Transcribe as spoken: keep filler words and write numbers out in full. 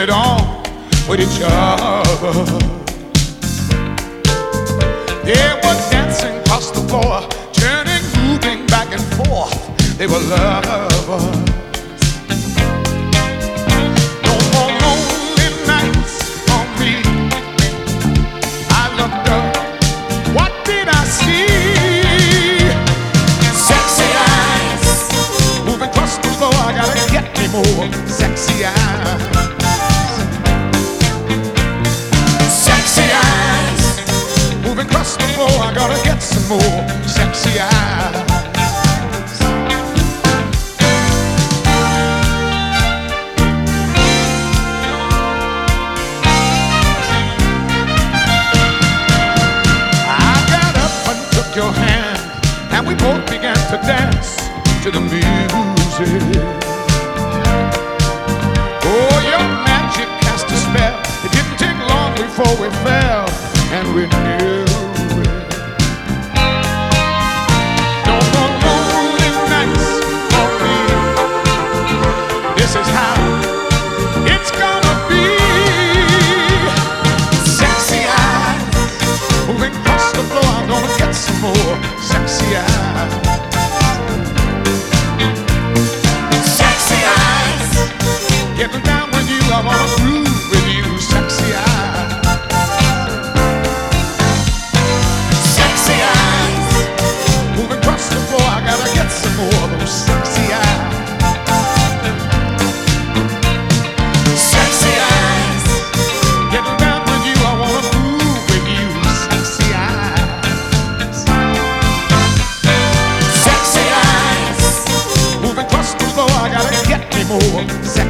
it on with each other. They were dancing across the floor, turning, moving back and forth. They were lovers. No more lonely nights for me. I looked up. What did I see? Sexy eyes moving across the floor. I gotta get me more sexy eyes. Sexy eyes moving across the floor. I gotta get some more sexy eyes. Your hand, and we both began to dance to the music. Oh, your magic cast a spell. It didn't take long before we fell, and we knew it. No more lonely nights for me. This is how it's gonna be. Sexy eyes moving across the floor. I'm gonna get some more sexy eyes. Sexy eyes getting down with you. I wanna groove with you. Sexy eyes. Sexy eyes moving across the floor. I gotta get some more of those sexy eyes. Sexy eyes getting down with you. I wanna groove with you. Sexy eyes. Sexy eyes moving across the floor. I gotta get me more.